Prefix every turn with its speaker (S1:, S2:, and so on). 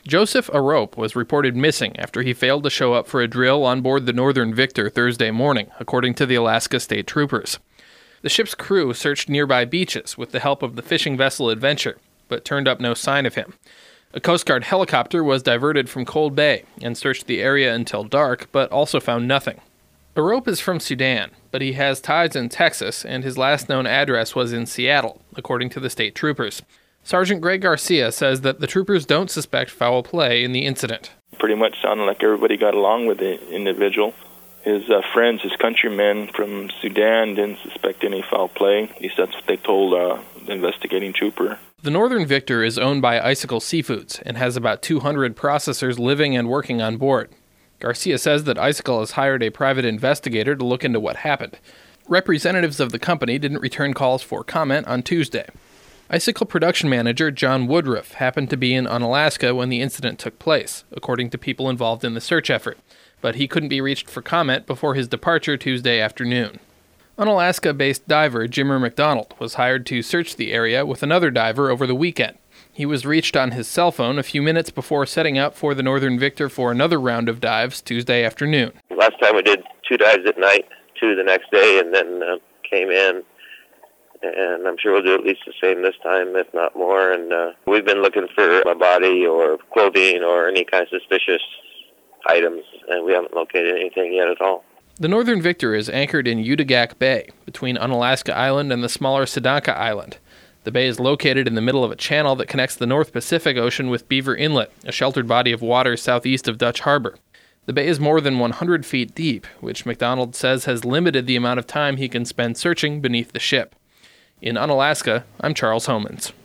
S1: Joseph Arop was reported missing after he failed to show up for a drill on board the Northern Victor Thursday morning, according to the Alaska State Troopers. The ship's crew searched nearby beaches with the help of the fishing vessel Adventure, but turned up no sign of him. A Coast Guard helicopter was diverted from Cold Bay and searched the area until dark, but also found nothing. Arop is from Sudan, but he has ties in Texas, and his last known address was in Seattle, according to the state troopers. Sergeant Greg Garcia says that the troopers don't suspect foul play in the incident.
S2: Pretty much sounded like everybody got along with the individual. His friends, his countrymen from Sudan didn't suspect any foul play. At least that's what they told the investigating trooper.
S1: The Northern Victor is owned by Icicle Seafoods and has about 200 processors living and working on board. Garcia says that Icicle has hired a private investigator to look into what happened. Representatives of the company didn't return calls for comment on Tuesday. Icicle production manager John Woodruff happened to be in Unalaska when the incident took place, according to people involved in the search effort, but he couldn't be reached for comment before his departure Tuesday afternoon. Unalaska-based diver Jimmer McDonald was hired to search the area with another diver over the weekend. He was reached on his cell phone a few minutes before setting out for the Northern Victor for another round of dives Tuesday afternoon.
S3: Last time we did 2 dives at night, 2 the next day, and then came in. And I'm sure we'll do at least the same this time, if not more. And we've been looking for a body or clothing or any kind of suspicious items, and we haven't located anything yet at all.
S1: The Northern Victor is anchored in Utagac Bay, between Unalaska Island and the smaller Sedanka Island. The bay is located in the middle of a channel that connects the North Pacific Ocean with Beaver Inlet, a sheltered body of water southeast of Dutch Harbor. The bay is more than 100 feet deep, which McDonald says has limited the amount of time he can spend searching beneath the ship. In Unalaska, I'm Charles Homans.